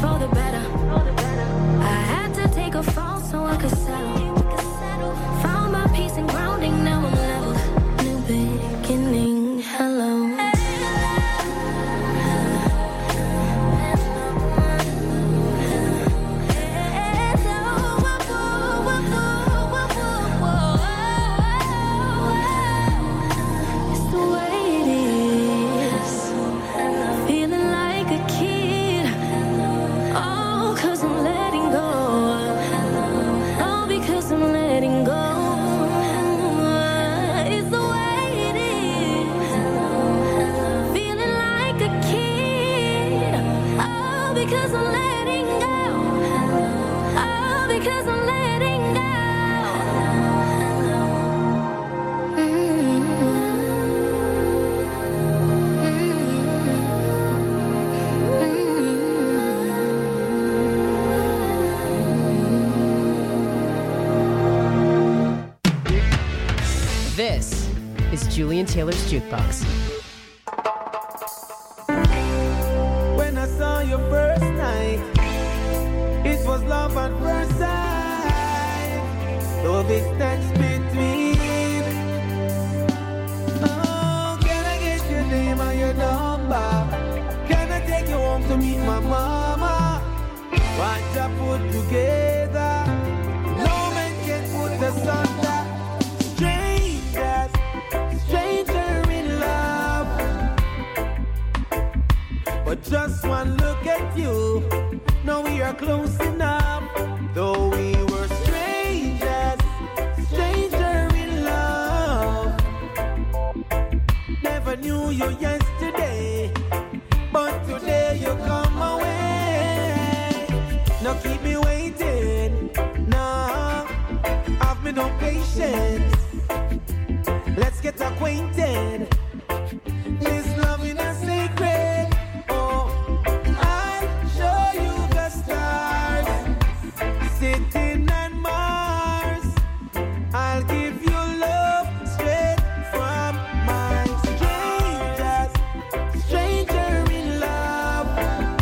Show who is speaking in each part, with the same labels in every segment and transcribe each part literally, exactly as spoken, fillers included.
Speaker 1: for the better. I had to take a fall so I could settle. Found my peace and grounding, now I'm leveled. New beginning, hello.
Speaker 2: This is Julian Taylor's Jukebox.
Speaker 3: When I saw you first night, it was love at first sight. No distance between. Oh, can I get your name and your number? Can I take you home to meet my mama? What you put together, no man can put asunder. Stranger in love, but just one look at you, now we are close enough. Though we were strangers, stranger in love. Never knew you yesterday, but today you come away. Now keep me waiting, no, have me no patience. Let's get acquainted. This loving is sacred. Oh, I'll show you the stars sitting on Mars. I'll give you love straight from my strangers, stranger in love.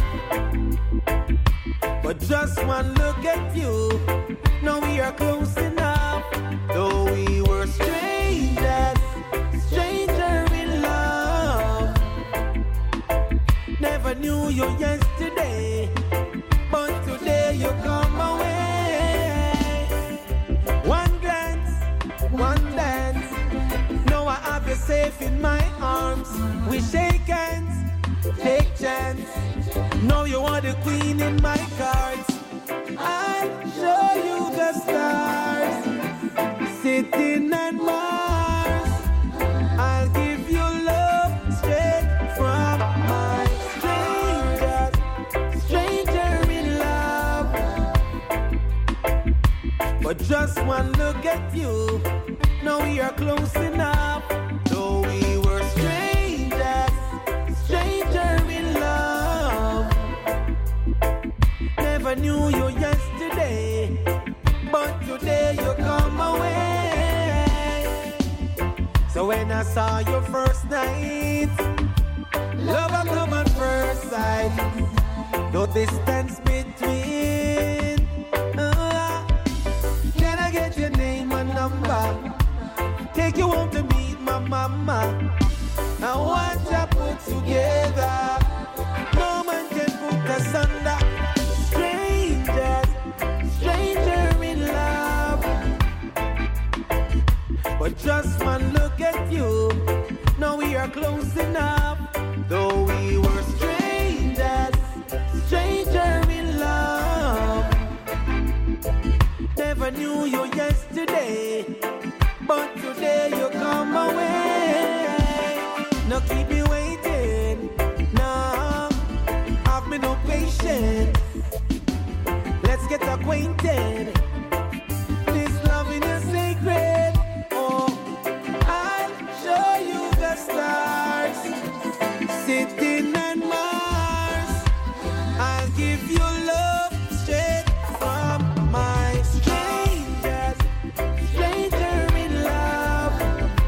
Speaker 3: But just one look at you, now we are close enough. Though we were strangers, stranger in love. Never knew you yesterday, but today you come away. One glance, one dance. Now I have you safe in my arms. We shake hands, take chance. Now you are the queen in my cards. I'll show you the stars sitting on Mars. I'll give you love straight from my strangers, stranger in love. But just one look at you, now we are close enough. Though we were strangers, stranger in love. Never knew you yesterday, but today you come away. So when I saw you first night, love and come at first sight. No distance between. Uh, can I get your name and number? Take you home to meet my mama. I want you put together, no man can put asunder. Strangers, stranger in love. But just one look at you, now we are close enough. Though we were strangers, stranger in love. Never knew you yesterday, but today you come away. Now keep me waiting, no, have me no patience. Let's get acquainted. This loving is sacred. Oh, I'll show you the stars sitting on Mars. I'll give you love straight from my strangers, stranger in love.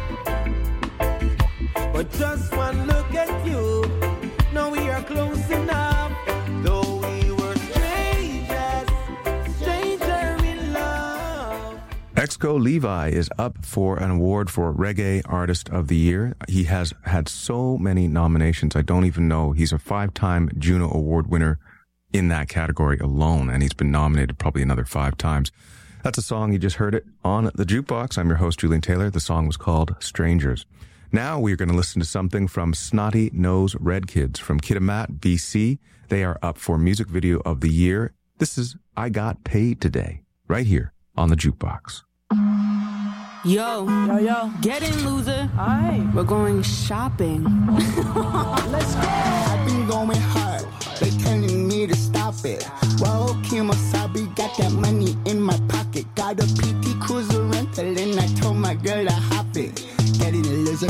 Speaker 3: But just one look at you, now we are close enough. Though we were
Speaker 4: Exco Levi is up for an award for Reggae Artist of the Year. He has had so many nominations, I don't even know. He's a five-time Juno Award winner in that category alone, and he's been nominated probably another five times. That's a song, you just heard it on the Jukebox. I'm your host, Julian Taylor. The song was called Strangers. Now we're going to listen to something from Snotty Nose Red Kids from Kitimat, B C. They are up for Music Video of the Year. This is I Got Paid Today, right here on the Jukebox.
Speaker 5: Yo, yo, yo, get in, loser. Aye. We're going shopping.
Speaker 6: Let's go. I've been going hard. They telling me to stop it. Well, Kimosabi got that money in my pocket. Got a P T Cruiser rental and I told my girl to hop it. Get in, loser.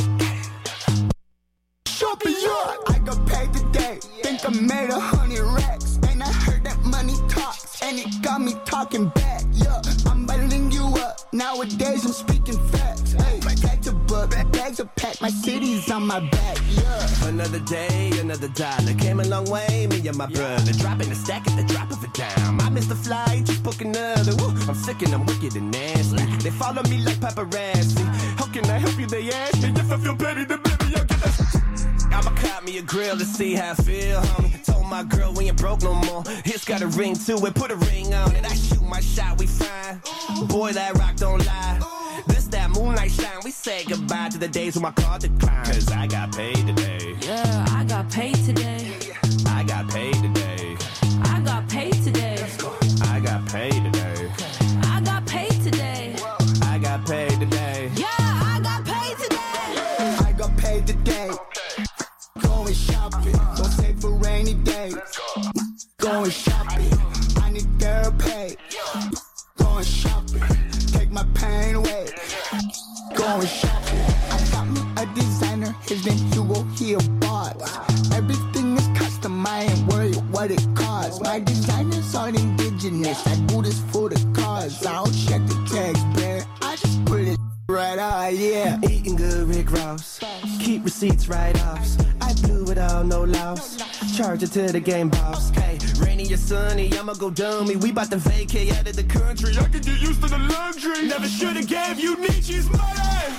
Speaker 6: Shopping, yeah. I got paid today. Think I made a hundred racks. And I heard that money talks. And it got me talking back, yeah. I'm bundling you up. Nowadays I'm speaking facts. Hey, back to book, bags are packed. My city's on my back, yeah.
Speaker 7: Another day, another dollar. Came a long way, me and my brother. Dropping a stack at the drop of a dime. I missed the flight, just book another. Woo, I'm sick and I'm wicked and nasty. They follow me like paparazzi. How can I help you, they ask me. If I feel petty, then baby, I'll get that. I'ma cop me a grill to see how I feel, homie. Told my girl we ain't broke no more. It's got a ring to it, put a ring on it. I shoot my shot, we fine. Boy, that rock don't lie. This that moonlight shine. We say goodbye to the days when my car declined. Cause I got paid today.
Speaker 5: Yeah, I got paid today.
Speaker 7: I got paid today.
Speaker 5: I got paid today.
Speaker 7: I got paid today.
Speaker 5: I got paid today.
Speaker 7: I got paid today.
Speaker 5: Yeah, I got paid today.
Speaker 6: I got paid today. Going shopping, don't save for rainy days. Going shopping, I need therapy. Going shopping, take my pain away. Going shopping, I got me a designer, his name Hugo, he a boss. Everything is custom, I ain't worried what it costs. My designers aren't indigenous, I do this for the cause. I don't check the tags, man, I just put it right out, yeah.
Speaker 7: Eating good, Rick Ross. Keep receipts write-offs. I blew it all, no loss. Charge it to the game boss. Hey, rainy or sunny, I'ma go dummy. We bout to vacate out of the country. I can get used to the luxury. Never should've gave you Nietzsche's money.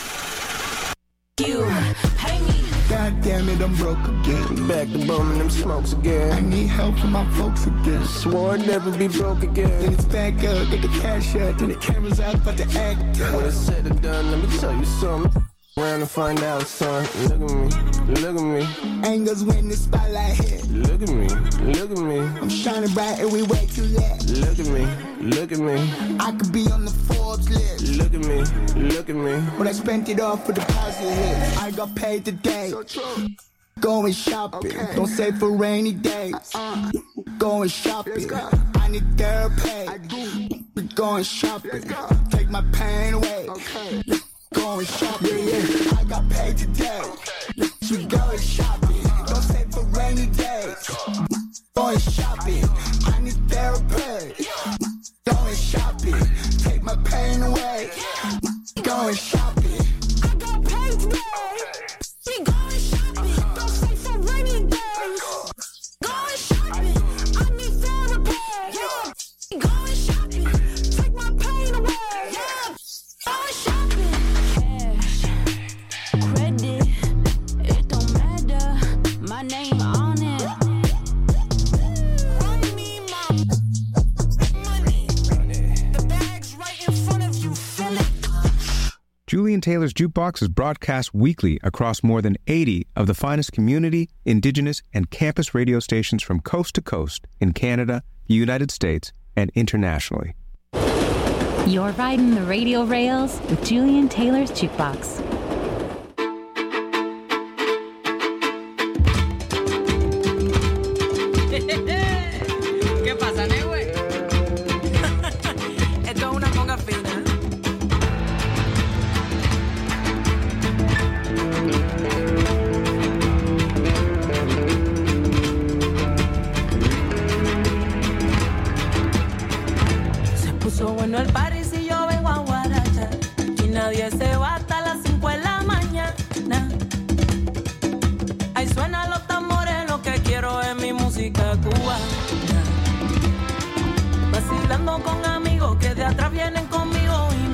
Speaker 5: You pay me.
Speaker 6: God damn it, I'm broke again.
Speaker 7: Back to bumming them smokes again.
Speaker 6: I need help from my folks again.
Speaker 7: Swore I'd never be broke
Speaker 6: Then
Speaker 7: again.
Speaker 6: it's back up, get the cash out, then the camera's out, about to act
Speaker 7: When
Speaker 6: up.
Speaker 7: it's said and done, let me tell you something. Around to find out, son. Look at me, look at me,
Speaker 6: Angles when the spotlight hit.
Speaker 7: look at me, look at me,
Speaker 6: I'm shining bright and we way too late.
Speaker 7: look at me, look at me,
Speaker 6: I could be on the Forbes list,
Speaker 7: look at me, look at me.
Speaker 6: but I spent it all for the positive hits. I got paid today. Going shopping, don't save for rainy days. Going shopping, I need therapy. We going shopping, take my pain away. Going shopping, yeah. I got paid today. We going shopping, don't save for rainy days. Going shopping, I need therapy. Going shopping, take my pain away. Going shopping.
Speaker 5: I got paid today. We going shopping. Don't stay for rainy days. Going shopping. I need therapy. Yeah. Going shopping. Take my pain away. Yeah. Going shopping. Cash, credit, it don't matter. My name on it. I need my money. The bag's right in front of you. Feel it.
Speaker 8: Julian Taylor's Jukebox is broadcast weekly across more than eighty of the finest community, indigenous, and campus radio stations from coast to coast in Canada, the United States, and internationally.
Speaker 9: You're riding the radio rails with Julian Taylor's Jukebox.
Speaker 5: ¿Qué pasa, ne, güey? Esto es una conga fina. Se puso bueno el party si yo vengo a guaracha. Y nadie se va hasta las cinco de la mañana. Ahí suenan los tambores, lo que quiero es mi música cubana. Vacilando con amigos que de atrás vienen conmigo y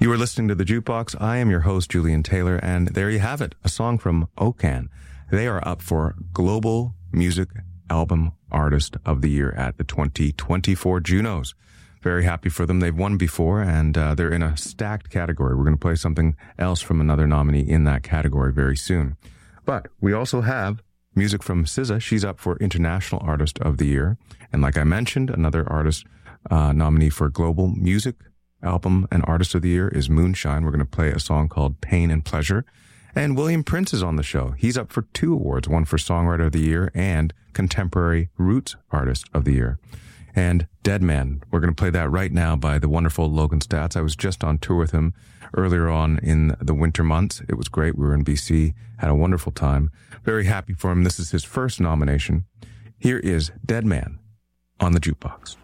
Speaker 4: You are listening to The Jukebox. I am your host, Julian Taylor, and there you have it, a song from Okan. They are up for Global Music Album Artist of the Year at the twenty twenty-four Junos. Very happy for them. They've won before, and uh, they're in a stacked category. We're going to play something else from another nominee in that category very soon. But we also have music from S Z A. She's up for International Artist of the Year. And like I mentioned, another artist uh, nominee for Global Music Album and Artist of the Year is Moonshine. We're going to play a song called Pain and Pleasure. And William Prince is on the show. He's up for two awards, one for Songwriter of the Year and Contemporary Roots Artist of the Year. And Dead Man, we're going to play that right now by the wonderful Logan Stats. I was just on tour with him earlier on in the winter months. It was great. We were in B C, had a wonderful time. Very happy for him. This is his first nomination. Here is Dead Man on the Jukebox.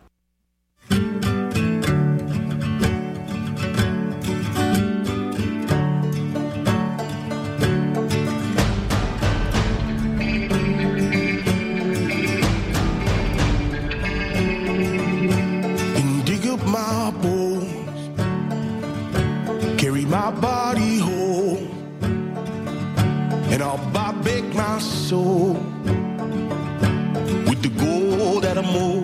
Speaker 10: My body whole, and I'll buy back my soul with the gold that I mold.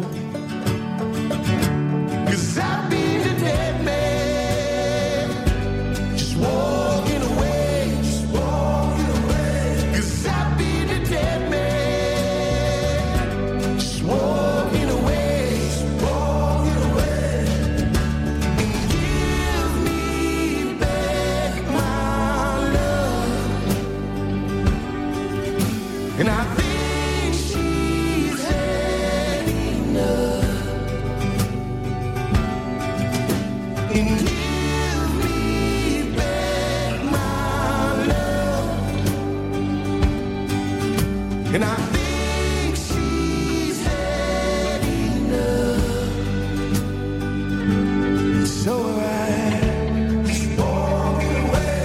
Speaker 10: 'Cause I've been a dead man, just walking away, just walking away. 'Cause I've been a dead man, just walking away, just walking away. And give me and I think she's had enough. And give me back my love. And I think she's had enough. So I just walking away.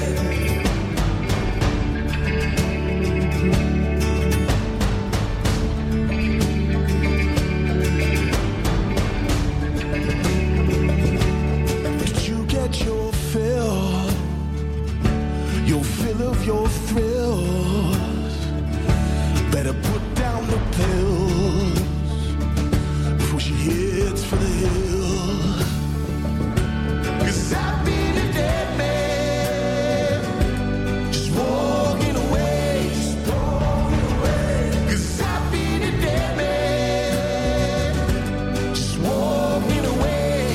Speaker 10: Your fill, your fill of your thrills. Better put down the pills before she hits for the hills. 'Cause I've been a dead man, just walking away, just walking away. 'Cause I've been a dead man, just walking away.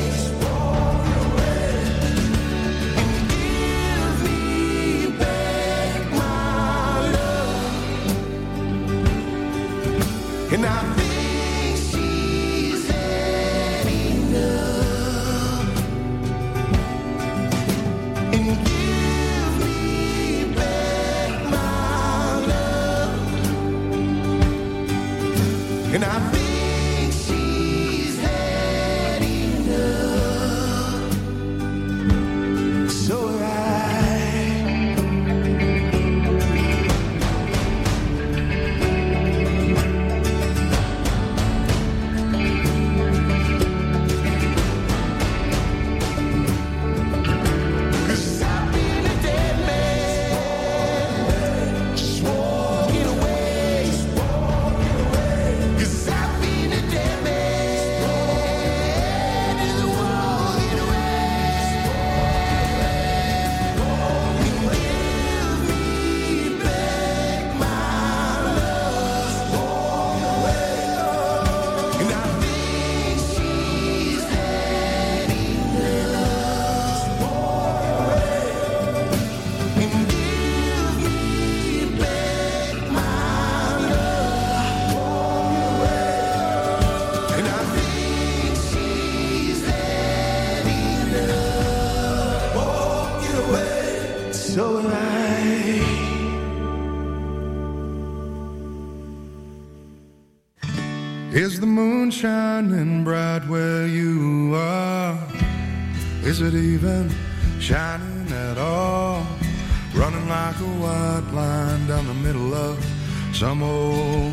Speaker 10: And I think she's had enough. And give me back my love. And I think she's had enough. So
Speaker 11: Is the moon shining bright where you are? Is it even shining at all? Running like a white line down the middle of some old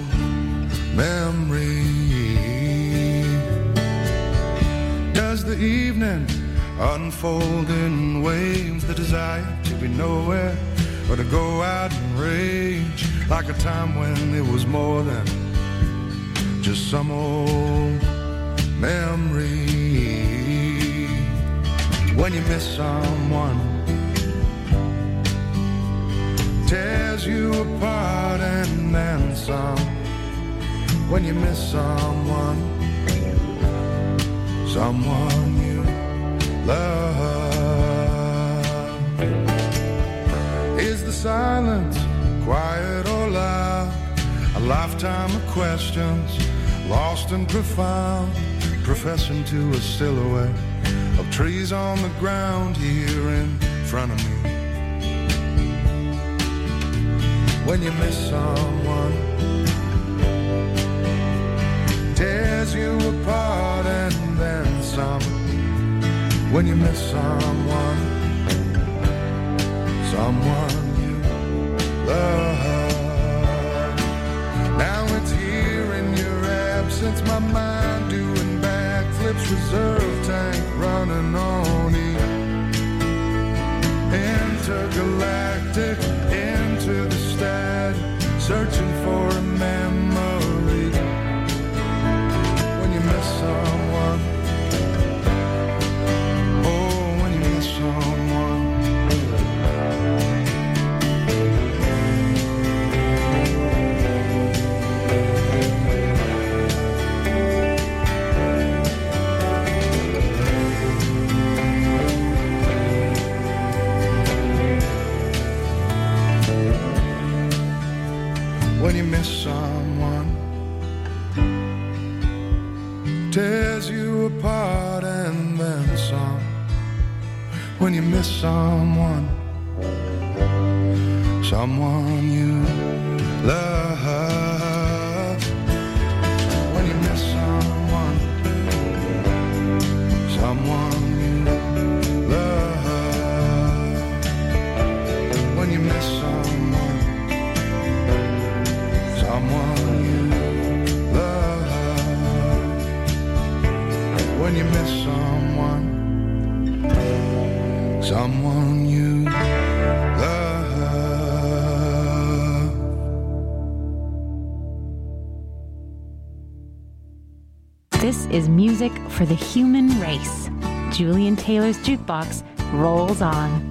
Speaker 11: memory. Does the evening unfolding waves, the desire to be nowhere or to go out and rage like a time when it was more than just some old memory. When you miss someone, tears you apart and then some. When you miss someone, someone you love. Is the silence quiet or loud? A lifetime of questions, lost and profound, professing to a silhouette of trees on the ground here in front of me. When you miss someone, tears you apart and then some. When you miss someone, someone you love. Now it's here in your absence, my mind doing backflips, reserve tank running on E. Intergalactic, into the static, searching for a memory. When you miss someone, oh, when you miss someone. When you miss someone, tears you apart and then some. When you miss someone, someone you love. When you miss someone, someone you love. When you miss someone, someone you love. When you miss someone, someone you love.
Speaker 9: This is music for the human race. Julian Taylor's Jukebox rolls on.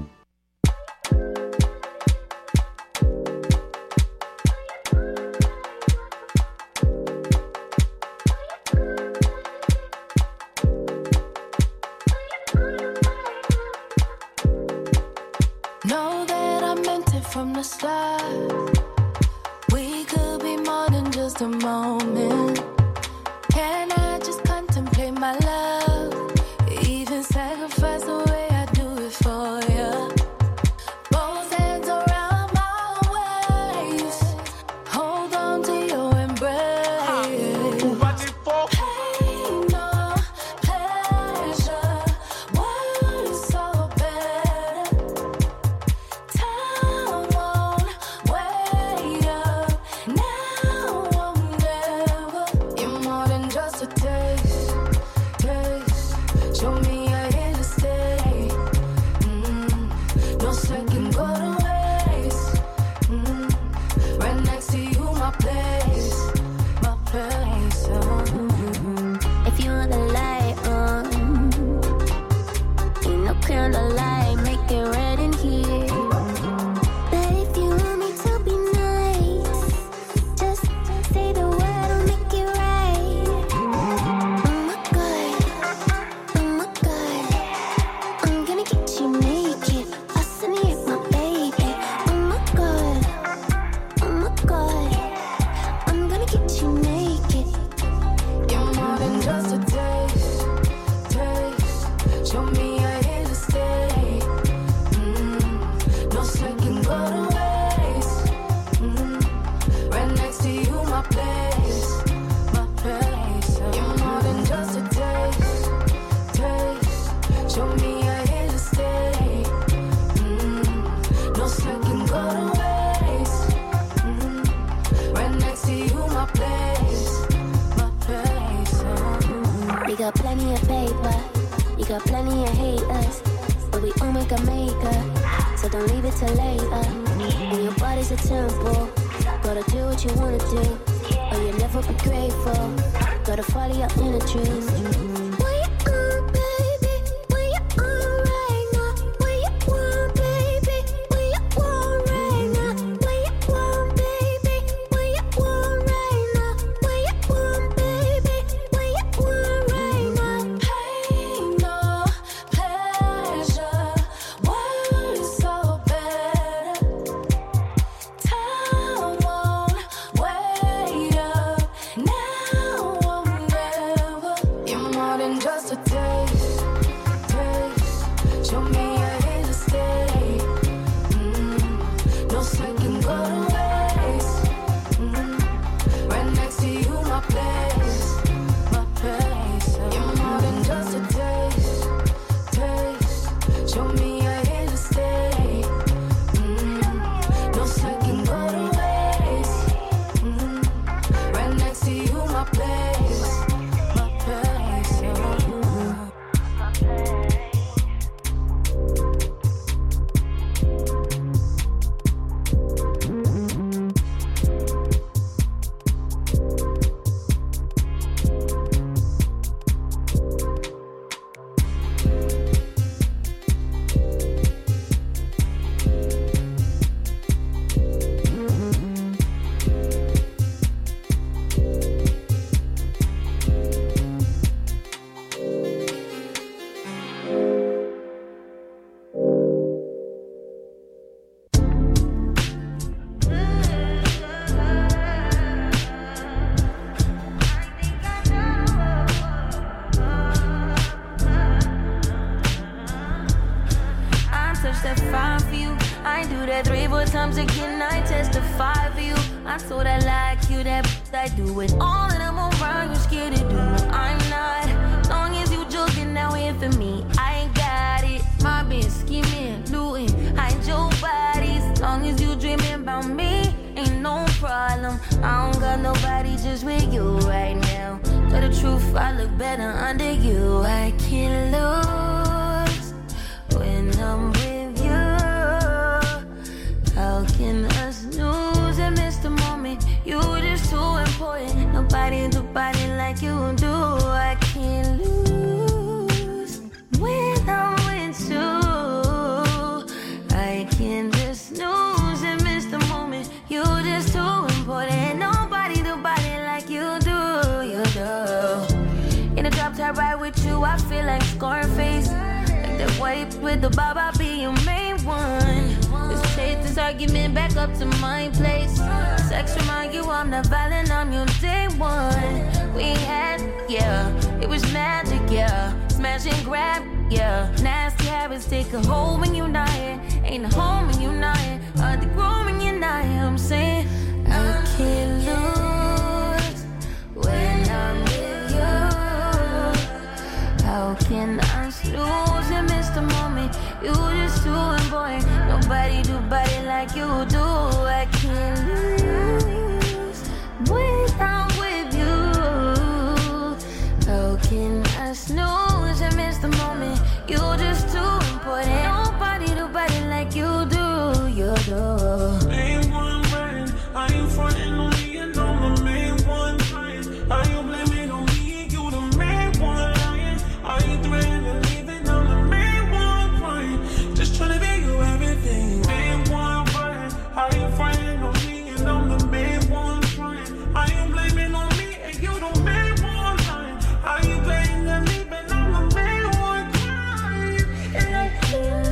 Speaker 5: Know that I meant it from the start. We could be more than just a moment. Can I just contemplate my love? Even sacrifice the way I do it for you. Both hands around my waist. Hold on to your embrace.
Speaker 10: What's it for?
Speaker 5: Pain or pleasure, what is so better? Time won't wait up, now or never. You're more than just a taste, taste. Show me you're here to stay. Mm, no second go to waste. Mm, right next to you, my place, my place. Oh.
Speaker 1: If you want the light on, ain't no candlelight, make it red in here. But if you want me to be nice, just say the word, I'll make it right. Oh my God, oh my God, I'm gonna get you naked. I'll send you my baby. Oh my God, oh my God, I'm gonna get you naked.
Speaker 5: You're more than just a taste, taste. Show me you're here to stay. Mm, no second go to waste. Mm, right next to you, my place, my place. You're more than just a taste, taste. Show me you're here to stay. Mm, no second go to waste. Mm, right next to you, my place, my place.
Speaker 1: We got plenty of paper, You got plenty of haters, but we all make a maker. So don't leave it till later. And your body's a temple. Gotta do what you wanna do, or you'll never be grateful. Gotta follow your inner truth. Where you on, baby? Where you on right now? Where you want, baby? Where you want right now? Where you want, baby? Where you want right now? Where you want, baby? Where you want right now? Pain, no pleasure. World is so better. Time won't wait up now or never. You're more than just a taste, taste. Show me a way to stay. Mm, no second go to waste. Mm, right next to you, my place, my place. You're more than just a taste, taste. Show me a way to stay. Mm, no second go to waste. Mm, right next to you, my place, my place. Yeah.
Speaker 5: I touch that fire for you. I do that three, four times again. I testify for you. I told I like you, that I do it all, and I'm around. You scared to do. I'm not. Long as you joking now here for me, I ain't got it. My bitch scheming, looting, hide your bodies. Long as you dreaming about me, ain't no problem. I don't got nobody just with you right now. Tell the truth, I look better under you. I can't lose when I'm with you. How can us lose and miss the moment? You just too important. Nobody do body like you do. I can't lose when I'm with you. I can't just lose and miss the moment. You just too important. Nobody do body like you do. You do. In a drop top ride with you, I feel like Scarface. Like that white with the bob, I'll be your main one. Let's take this argument back up to my place. Sex remind you I'm not violent, I'm your day one. We had, yeah, it was magic, yeah. Smash and grab, yeah. Nasty habits take a hold when you're not here. Ain't a home when you're not here. Hard to grow when you're not here. I'm saying I can't lose when I'm with you. How can I lose and miss the moment? You just too important. Nobody do body like you do. I can't lose when I'm with you. How can I snooze and miss the moment? You just too important. Nobody do body like you do. You do.
Speaker 10: Main one right, I ain't frontin' on me and I'm the main one right. I ain't blaming on me, you the main one lying. I ain't threatening to leave it, I'm the main one right. Just tryna be you everything. Main one right, I ain't frontin' on me and I'm the main one right. I ain't blaming on me and you the main one lying. I ain't blaming on me, but I'm the main one right. And I
Speaker 5: can't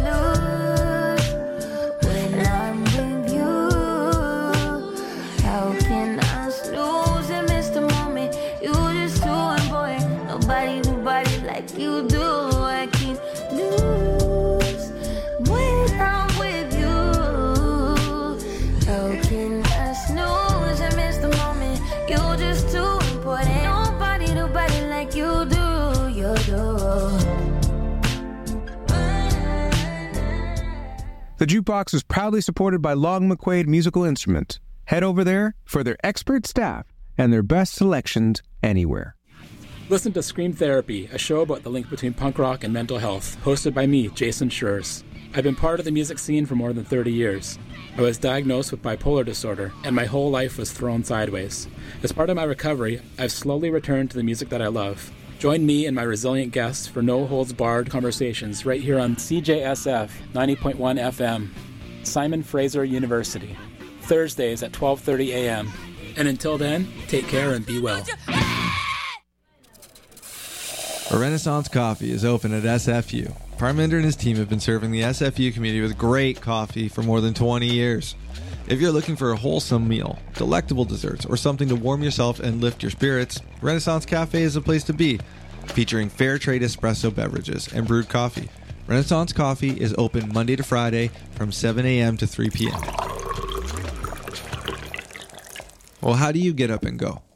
Speaker 5: lose when I'm with you. How can I snooze and miss the moment? You just too important. Nobody do body like you do. I can't lose when I'm with you. How can I snooze and miss the moment? You just too important. Nobody do body like you do. You do.
Speaker 8: The Jukebox is proudly supported by Long McQuaid Musical Instruments. Head over there for their expert staff and their best selections anywhere.
Speaker 12: Listen to Scream Therapy, a show about the link between punk rock and mental health, hosted by me, Jason Schurz. I've been part of the music scene for more than thirty years. I was diagnosed with bipolar disorder, and my whole life was thrown sideways. As part of my recovery, I've slowly returned to the music that I love. Join me and my resilient guests for no-holds-barred conversations right here on C J S F ninety point one F M, Simon Fraser University, Thursdays at twelve thirty a.m. And until then, take care and be well.
Speaker 13: A Renaissance Coffee is open at S F U. Parminder and his team have been serving the S F U community with great coffee for more than twenty years. If you're looking for a wholesome meal, delectable desserts, or something to warm yourself and lift your spirits, Renaissance Cafe is the place to be. Featuring fair trade espresso beverages and brewed coffee, Renaissance Coffee is open Monday to Friday from seven a.m. to three p.m. Well, how do you get up and go?